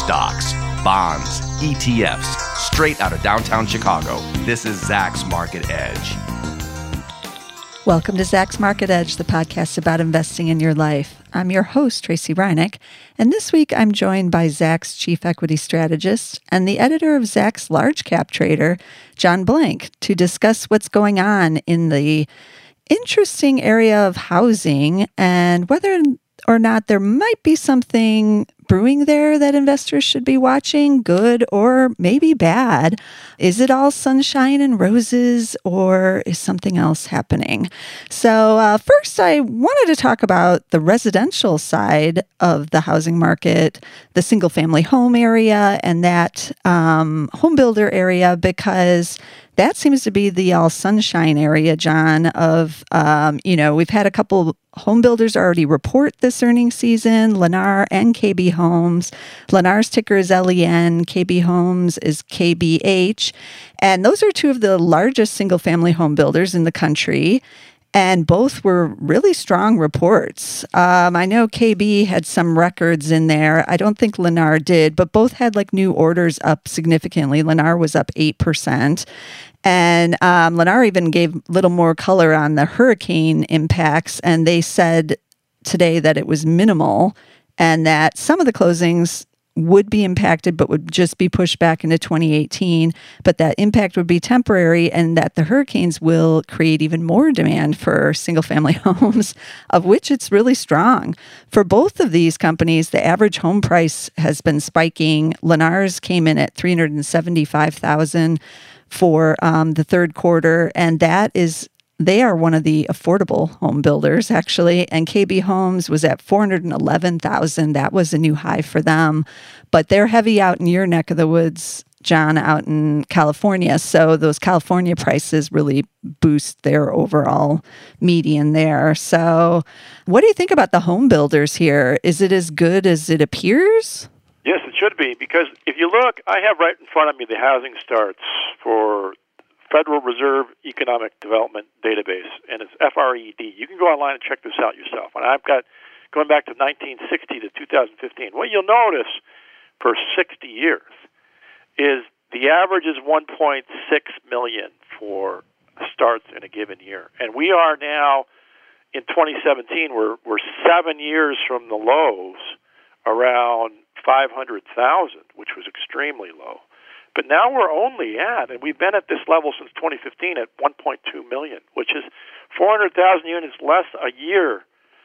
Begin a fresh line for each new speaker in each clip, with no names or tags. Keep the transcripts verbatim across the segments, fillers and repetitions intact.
Stocks, bonds, E T Fs, straight out of downtown Chicago. This is Zacks Market Edge.
Welcome to Zacks Market Edge, the podcast about investing in your life. I'm your host, Tracy Reineck, and this week I'm joined by Zacks Chief Equity Strategist and the editor of Zacks Large Cap Trader, John Blank, to discuss what's going on in the interesting area of housing and whether or not there might be something brewing there that investors should be watching, good or maybe bad. Is it all sunshine and roses, or is something else happening? So uh, first, I wanted to talk about the residential side of the housing market, the single-family home area, and that um, home builder area, because that seems to be the all sunshine area, John, of, um, you know, we've had a couple home builders already report this earnings season, Lennar and K B Homes. Lennar's ticker is L E N, K B Homes is K B H. And those are two of the largest single-family home builders in the country. And both were really strong reports. Um, I know K B had some records in there. I don't think Lennar did, but both had like new orders up significantly. Lennar was up eight percent. And um, Lennar even gave a little more color on the hurricane impacts. And they said today that it was minimal and that some of the closings would be impacted, but would just be pushed back into twenty eighteen. But that impact would be temporary, and that the hurricanes will create even more demand for single-family homes, of which it's really strong. For both of these companies, the average home price has been spiking. Lennar's came in at three hundred seventy-five thousand dollars for um, the third quarter, and that is They are one of the affordable home builders, actually, and K B Homes was at four hundred eleven thousand dollars. That was a new high for them, but they're heavy out in your neck of the woods, John, out in California, so those California prices really boost their overall median there. So what do you think about the home builders here? Is it as good as it appears?
Yes, it should be, because if you look, I have right in front of me the housing starts for Federal Reserve Economic Development Database, and it's F R E D. You can go online and check this out yourself. And I've got, going back to nineteen sixty to two thousand fifteen, what you'll notice for sixty years is the average is one point six million for starts in a given year. And we are now, in twenty seventeen, we're, we're seven years from the lows, around five hundred thousand, which was extremely low. But now we're only at, and we've been at this level since twenty fifteen, at one point two million, which is four hundred thousand units less a year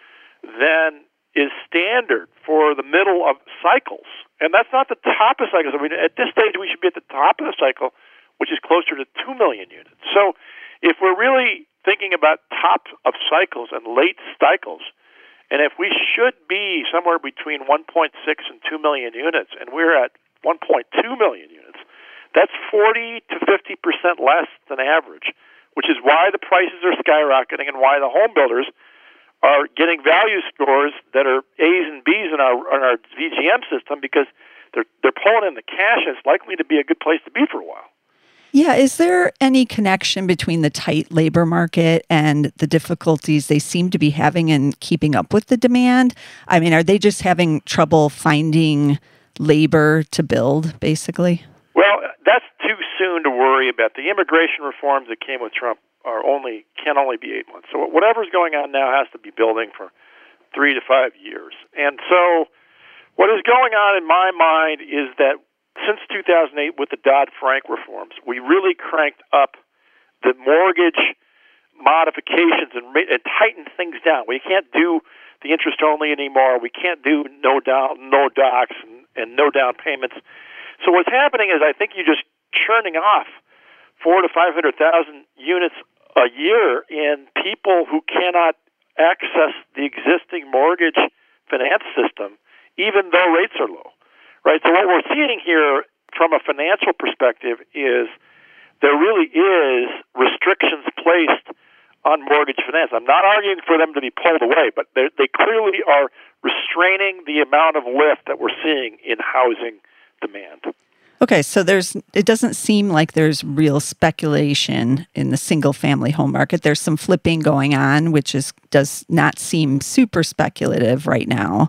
than is standard for the middle of cycles. And that's not the top of cycles. I mean, at this stage, we should be at the top of the cycle, which is closer to two million units. So if we're really thinking about top of cycles and late cycles, and if we should be somewhere between one point six and two million units, and we're at one point two million units, that's forty to fifty percent less than average, which is why the prices are skyrocketing and why the home builders are getting value scores that are A's and B's in our in our V G M system, because they're they're pulling in the cash, and it's likely to be a good place to be for a while.
Yeah, is there any connection between the tight labor market and the difficulties they seem to be having in keeping up with the demand? I mean, are they just having trouble finding labor to build, basically?
Well, that's too soon to worry about. The immigration reforms that came with Trump are only can only be eight months. So whatever's going on now has to be building for three to five years. And so what is going on in my mind is that since two thousand eight, with the Dodd-Frank reforms, we really cranked up the mortgage modifications and, and tightened things down. We can't do the interest only anymore. We can't do no down, no docs, and, and no down payments. So what's happening is I think you're just churning off four to five hundred thousand units a year in people who cannot access the existing mortgage finance system, even though rates are low. Right. So what we're seeing here from a financial perspective is there really is restrictions placed on mortgage finance. I'm not arguing for them to be pulled away, but they they clearly are restraining the amount of lift that we're seeing in housing demand.
Okay, so there's it doesn't seem like there's real speculation in the single-family home market. There's some flipping going on, which is does not seem super speculative right now.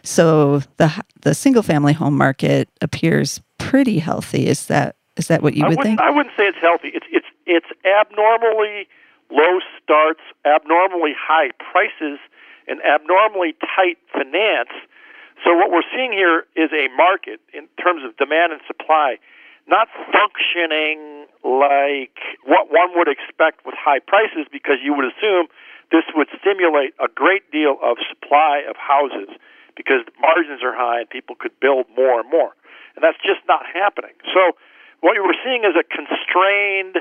So the the single-family home market appears pretty healthy. Is that is that what you
I
would
wouldn't,
think?
I wouldn't say it's healthy. It's it's it's abnormally low starts, abnormally high prices, and abnormally tight finance. So what we're seeing here is a market in terms of demand and supply not functioning like what one would expect with high prices, because you would assume this would stimulate a great deal of supply of houses because margins are high and people could build more and more. And that's just not happening. So what we're seeing is a constrained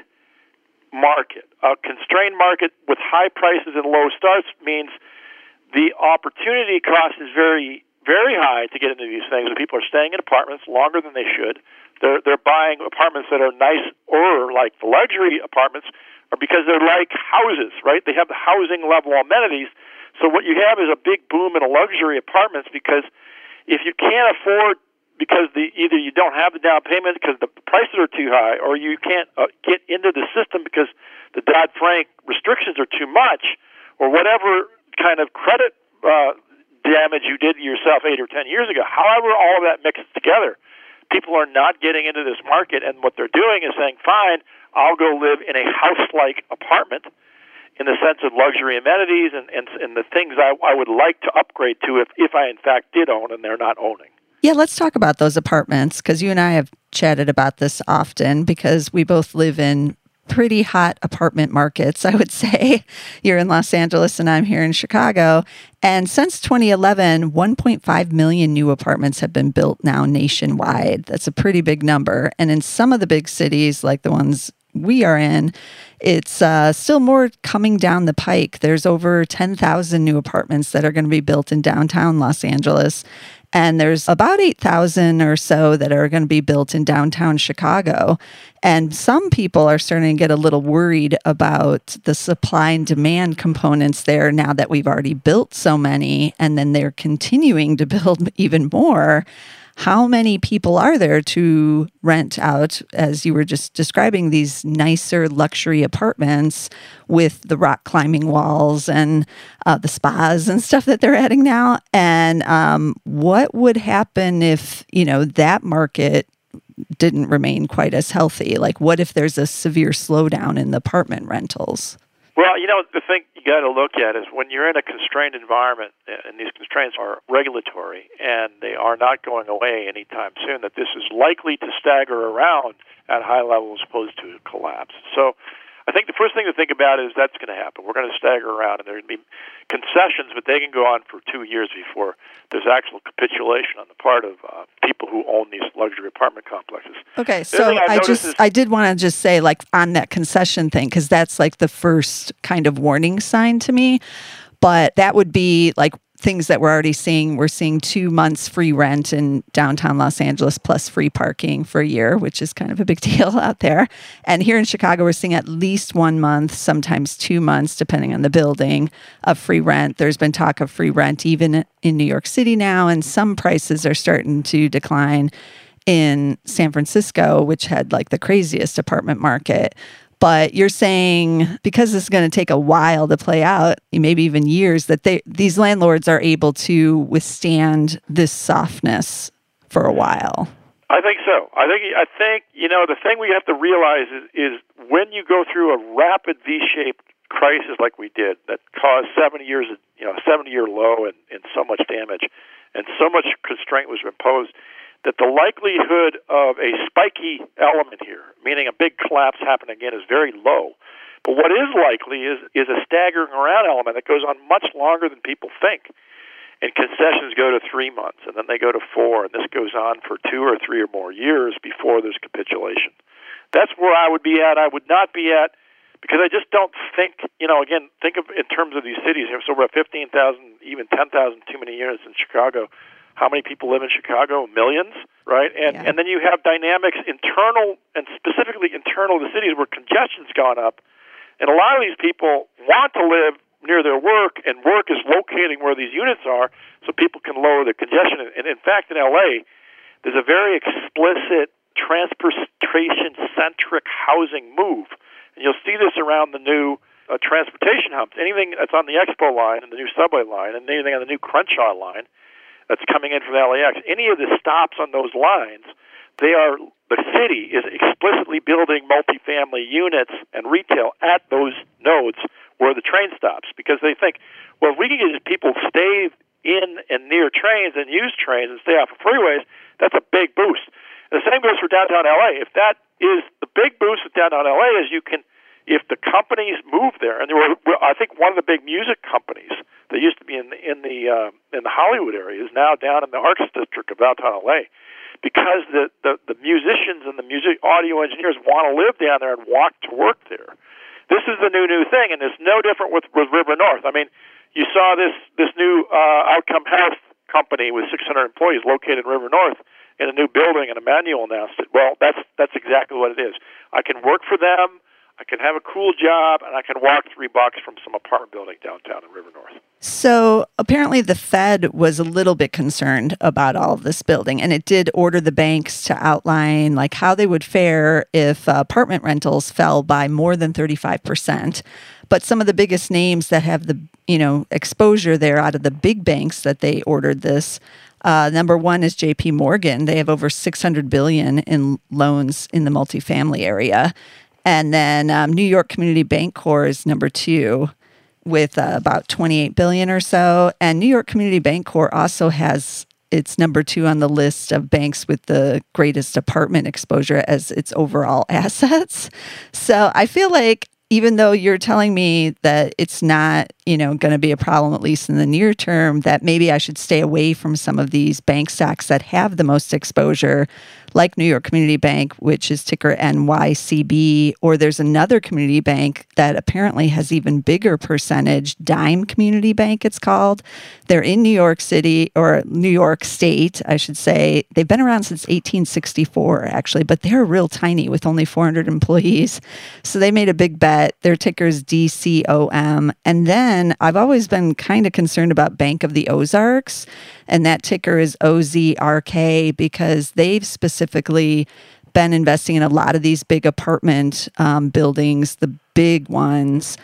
market. A constrained market with high prices and low starts means the opportunity cost is very, very high to get into these things. And people are staying in apartments longer than they should. They're they're buying apartments that are nice, or like the luxury apartments, or because they're like houses, right? They have the housing level amenities. So what you have is a big boom in luxury apartments, because if you can't afford, because the either you don't have the down payment because the prices are too high, or you can't uh, get into the system because the Dodd-Frank restrictions are too much, or whatever kind of credit uh, damage you did to yourself eight or ten years ago. However, all of that mixes together, people are not getting into this market, and what they're doing is saying, fine, I'll go live in a house-like apartment in the sense of luxury amenities and, and, and the things I, I would like to upgrade to if, if I, in fact, did own and they're not owning.
Yeah, let's talk about those apartments, because you and I have chatted about this often, because we both live in pretty hot apartment markets, I would say. You're in Los Angeles and I'm here in Chicago. And since twenty eleven, one point five million new apartments have been built now nationwide. That's a pretty big number. And in some of the big cities, like the ones we are in, it's uh, still more coming down the pike. There's over ten thousand new apartments that are going to be built in downtown Los Angeles. And there's about eight thousand or so that are going to be built in downtown Chicago. And some people are starting to get a little worried about the supply and demand components there now that we've already built so many, and then they're continuing to build even more. How many people are there to rent out, as you were just describing, these nicer luxury apartments with the rock climbing walls and uh, the spas and stuff that they're adding now? And um, what would happen if, you know, that market didn't remain quite as healthy? Like, what if there's a severe slowdown in the apartment rentals?
Well, you know, the thing you got to look at is when you're in a constrained environment, and these constraints are regulatory, and they are not going away anytime soon, that this is likely to stagger around at high levels as opposed to collapse. So I think the first thing to think about is that's going to happen. We're going to stagger around, and there are going to be concessions, but they can go on for two years before there's actual capitulation on the part of uh, people who own these luxury apartment complexes.
Okay, so I just is, I did want to just say, like, on that concession thing, because that's like the first kind of warning sign to me. But that would be like things that we're already seeing. We're seeing two months free rent in downtown Los Angeles plus free parking for a year, which is kind of a big deal out there. And here in Chicago, we're seeing at least one month, sometimes two months, depending on the building, of free rent. There's been talk of free rent even in New York City now, and some prices are starting to decline in San Francisco, which had like the craziest apartment market. But you're saying because this is going to take a while to play out, maybe even years, that they these landlords are able to withstand this softness for a while.
I think so. I think I think you know the thing we have to realize is, is when you go through a rapid V-shaped crisis like we did that caused seventy years, you know, seventy year low and, and so much damage, and so much constraint was imposed, that the likelihood of a spiky element here, meaning a big collapse happening again, is very low. But what is likely is, is a staggering around element that goes on much longer than people think. And concessions go to three months, and then they go to four, and this goes on for two or three or more years before there's capitulation. That's where I would be at. I would not be at, because I just don't think, you know, again, think of in terms of these cities. So we're at fifteen thousand, even ten thousand too many units in Chicago. How many people live in Chicago? Millions, right? And yeah. and then you have dynamics internal, and specifically internal to cities, where congestion's gone up. And a lot of these people want to live near their work, and work is locating where these units are so people can lower the congestion. And in fact, in L A, there's a very explicit transportation-centric housing move. And you'll see this around the new uh, transportation hubs. Anything that's on the Expo line and the new subway line and anything on the new Crenshaw line, that's coming in from L A X, any of the stops on those lines, they are the city is explicitly building multifamily units and retail at those nodes where the train stops, because they think, well, if we can get people stay in and near trains and use trains and stay off of freeways, that's a big boost. And the same goes for downtown L A. If that is the big boost of downtown L A is you can, if the companies move there, and there were, I think one of the big music companies that used to be in the in the uh, in the Hollywood area is now down in the arts district of downtown L A, because the, the the musicians and the music audio engineers want to live down there and walk to work there. This is the new new thing, and it's no different with, with River North. I mean, you saw this this new uh, Outcome Health company with six hundred employees located in River North in a new building, and Emmanuel announced it. Well, that's that's exactly what it is. I can work for them, I can have a cool job, and I can walk three blocks from some apartment building downtown in River North.
So apparently the Fed was a little bit concerned about all of this building, and it did order the banks to outline like how they would fare if uh, apartment rentals fell by more than thirty-five percent. But some of the biggest names that have the, you know, exposure there out of the big banks that they ordered this, uh, number one is J P Morgan. They have over six hundred billion dollars in loans in the multifamily area. And then um, New York Community Bancorp is number two with uh, about twenty-eight billion dollars or so. And New York Community Bancorp also has its number two on the list of banks with the greatest apartment exposure as its overall assets. So I feel like even though you're telling me that it's not, you know, going to be a problem, at least in the near term, that maybe I should stay away from some of these bank stocks that have the most exposure, like New York Community Bank, which is ticker N Y C B, or there's another community bank that apparently has even bigger percentage, Dime Community Bank it's called. They're in New York City, or New York State, I should say. They've been around since eighteen sixty-four, actually, but they're real tiny with only four hundred employees. So they made a big bet. Their ticker is D C O M. And then I've always been kind of concerned about Bank of the Ozarks, and that ticker is O Z R K, because they've specifically been investing in a lot of these big apartment um, buildings, the big ones,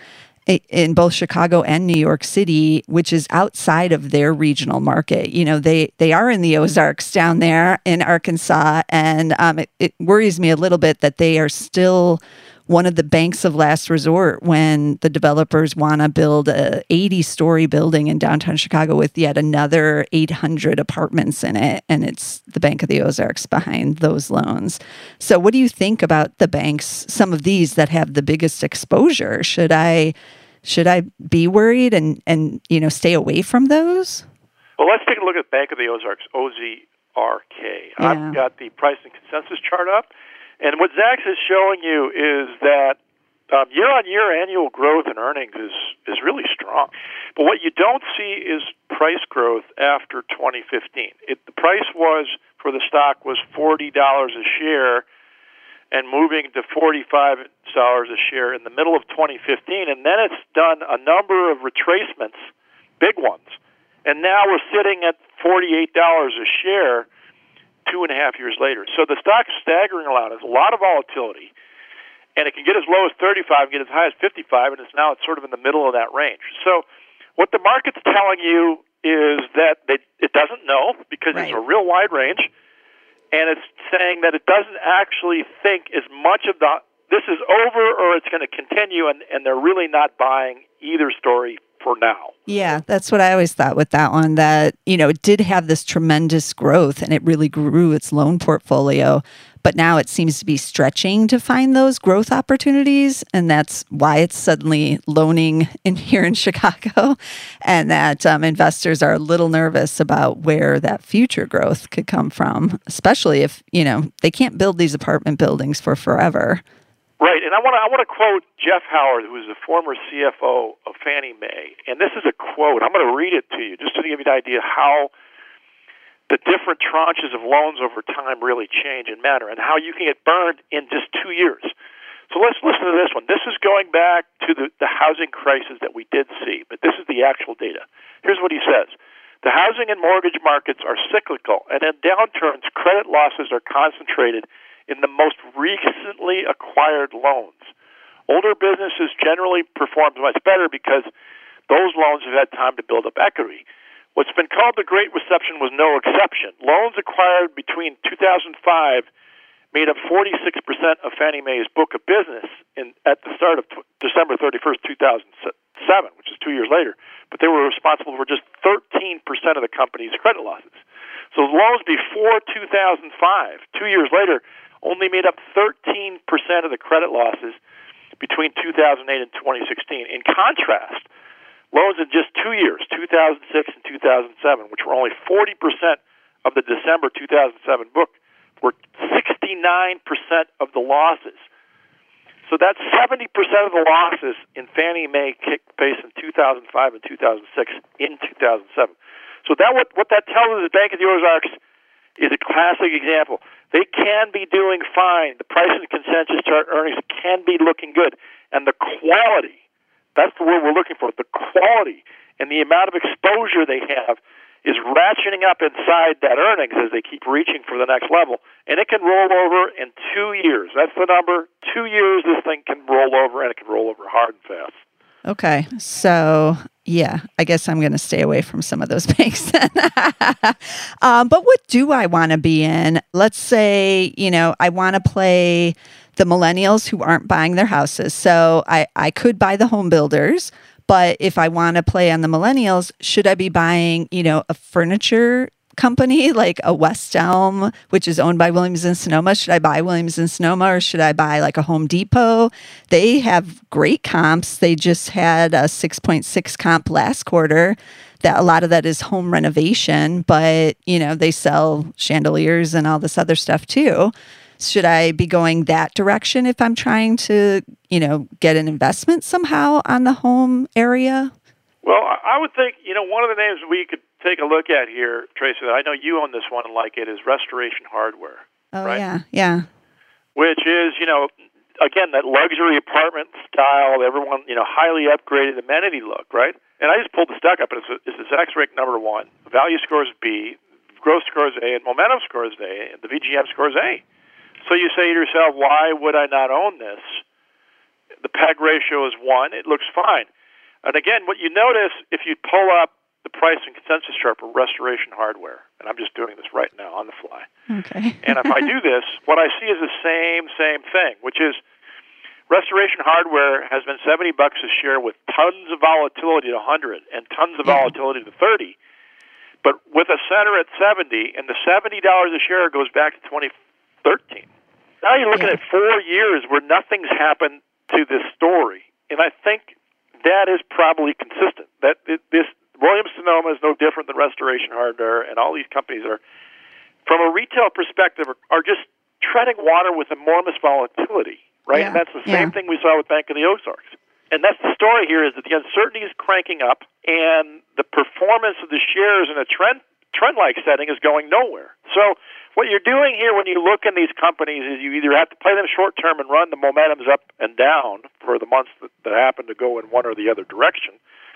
in both Chicago and New York City, which is outside of their regional market. You know, they, they are in the Ozarks down there in Arkansas, and um, it, it worries me a little bit that they are still one of the banks of last resort when the developers want to build a eighty-story building in downtown Chicago with yet another eight hundred apartments in it, and it's the Bank of the Ozarks behind those loans. So what do you think about the banks, some of these that have the biggest exposure? Should I should I be worried and, and you know, stay away from those?
Well, let's take a look at Bank of the Ozarks, O Z R K. Yeah. I've got the price and consensus chart up. And what Zacks is showing you is that um, year-on-year annual growth in earnings is, is really strong. But what you don't see is price growth after twenty fifteen. It, the price was for the stock was forty dollars a share and moving to forty-five dollars a share in the middle of twenty fifteen. And then it's done a number of retracements, big ones. And now we're sitting at forty-eight dollars a share two and a half years later. So the stock's staggering a lot. There's a lot of volatility, and it can get as low as thirty-five, get as high as fifty-five, and it's now it's sort of in the middle of that range. So what the market's telling you is that they, it doesn't know, because right. It's a real wide range, and it's saying that it doesn't actually think as much of the this is over or it's going to continue, and, and they're really not buying either story for now.
Yeah, that's what I always thought with that one, that, you know, it did have this tremendous growth and it really grew its loan portfolio, but now it seems to be stretching to find those growth opportunities, and that's why it's suddenly loaning in here in Chicago, and that um, investors are a little nervous about where that future growth could come from, especially if, you know, they can't build these apartment buildings for forever.
Right, and I want to I want to quote Jeff Howard, who is the former C F O of Fannie Mae, and this is a quote. I'm going to read it to you just to give you an idea how the different tranches of loans over time really change and matter, and how you can get burned in just two years. So let's listen to this one. This is going back to the, the housing crisis that we did see, but this is the actual data. Here's what he says. The housing and mortgage markets are cyclical, and in downturns, credit losses are concentrated in the most recently acquired loans. Older businesses generally perform much better because those loans have had time to build up equity. What's been called the Great Recession was no exception. Loans acquired between two thousand five made up forty-six percent of Fannie Mae's book of business in, at the start of t- December thirty-first, two thousand seven, which is two years later. But they were responsible for just thirteen percent of the company's credit losses. So loans before two thousand five, two years later, only made up thirteen percent of the credit losses between two thousand eight and twenty sixteen. In contrast, loans in just two years, two thousand six and two thousand seven, which were only forty percent of the December two thousand seven book, were sixty-nine percent of the losses. So that's seventy percent of the losses in Fannie Mae kicked place in two thousand five and two thousand six in two thousand seven. So that what, what that tells us is Bank of the Ozarks is a classic example. They can be doing fine. The price and consensus chart earnings can be looking good. And the quality, that's the word we're looking for, the quality and the amount of exposure they have is ratcheting up inside that earnings as they keep reaching for the next level. And it can roll over in two years. That's the number. Two years this thing can roll over, and it can roll over hard and fast.
Okay. So, yeah, I guess I'm going to stay away from some of those banks then. um, but what do I want to be in? Let's say, you know, I want to play the millennials who aren't buying their houses. So I, I could buy the home builders. But if I want to play on the millennials, should I be buying, you know, a furniture company like a West Elm, which is owned by Williams and Sonoma? Should I buy Williams and Sonoma, or should I buy like a Home Depot? They have great comps. They just had a six point six comp last quarter. That a lot of that is home renovation, but, you know, they sell chandeliers and all this other stuff too. Should I be going that direction if I'm trying to, you know, get an investment somehow on the home area?
Well, I would think, you know, one of the names we could take a look at here, Tracy, I know you own this one and like it, is Restoration Hardware.
Oh,
right?
yeah, yeah.
Which is, you know, again, that luxury apartment style, everyone, you know, highly upgraded amenity look, right? And I just pulled the stock up, and it's, it's the Zacks rank number one. Value scores B, growth scores A, and momentum scores A, and the V G M scores A. So you say to yourself, why would I not own this? The P E G ratio is one. It looks fine. And again, what you notice if you pull up the price and consensus chart for Restoration Hardware, and I'm just doing this right now on the fly.
Okay.
And if I do this, what I see is the same, same thing, which is Restoration Hardware has been seventy bucks a share with tons of volatility to one hundred and tons of
yeah.
volatility to thirty. But with a center at seventy, and the seventy dollars a share goes back to twenty thirteen. Now you're looking
yeah.
at four years where nothing's happened to this story. And I think that is probably consistent. That it, this Williams-Sonoma is no different than Restoration Hardware, and all these companies are, from a retail perspective, are, are just treading water with enormous volatility, right?
Yeah.
And that's the same
yeah.
thing we saw with Bank of the Ozarks. And that's the story here, is that the uncertainty is cranking up, and the performance of the shares in a trend trend-like setting is going nowhere. So what you're doing here when you look in these companies is you either have to play them short-term and run the momentum's up and down for the months that, that happen to go in one or the other direction.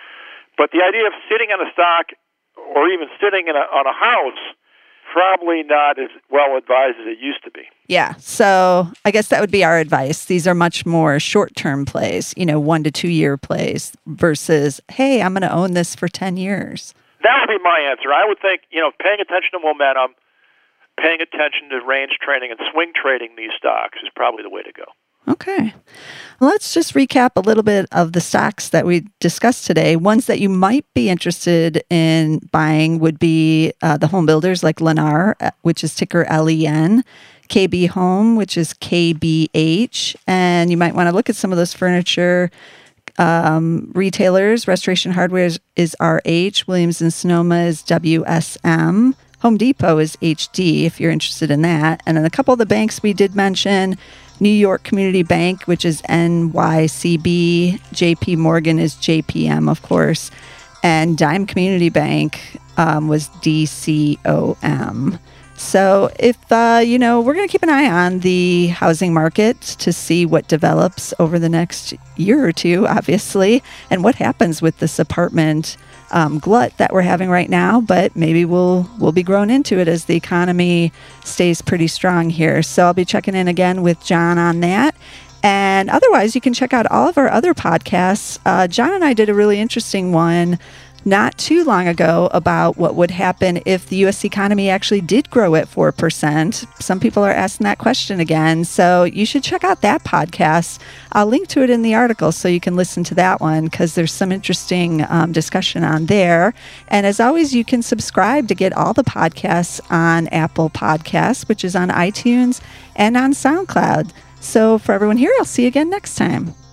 But the idea of sitting on a stock or even sitting in a, on a house, probably not as well advised as it used to be.
Yeah. So I guess that would be our advice. These are much more short-term plays, you know, one to two year plays versus, hey, I'm going to own this for ten years.
That would be my answer. I would think, you know, paying attention to momentum, paying attention to range trading and swing trading these stocks is probably the way to go.
Okay. Let's just recap a little bit of the stocks that we discussed today. Ones that you might be interested in buying would be uh, the home builders like Lennar, which is ticker L E N, K B Home, which is K B H, and you might want to look at some of those furniture um, retailers. Restoration Hardware is, is R H, Williams and Sonoma is W S M, Home Depot is H D if you're interested in that, and then a couple of the banks we did mention. New York Community Bank, which is N Y C B, J P Morgan is J P M, of course, and Dime Community Bank um, was D C O M. So if, uh, you know, we're going to keep an eye on the housing market to see what develops over the next year or two, obviously, and what happens with this apartment um, glut that we're having right now. But maybe we'll we'll be grown into it as the economy stays pretty strong here. So I'll be checking in again with John on that. And otherwise, you can check out all of our other podcasts. Uh, John and I did a really interesting one not too long ago about what would happen if the U S economy actually did grow at four percent. Some people are asking that question again, so you should check out that podcast. I'll link to it in the article so you can listen to that one because there's some interesting um, discussion on there. And as always, you can subscribe to get all the podcasts on Apple Podcasts, which is on iTunes, and on SoundCloud. So for everyone here, I'll see you again next time.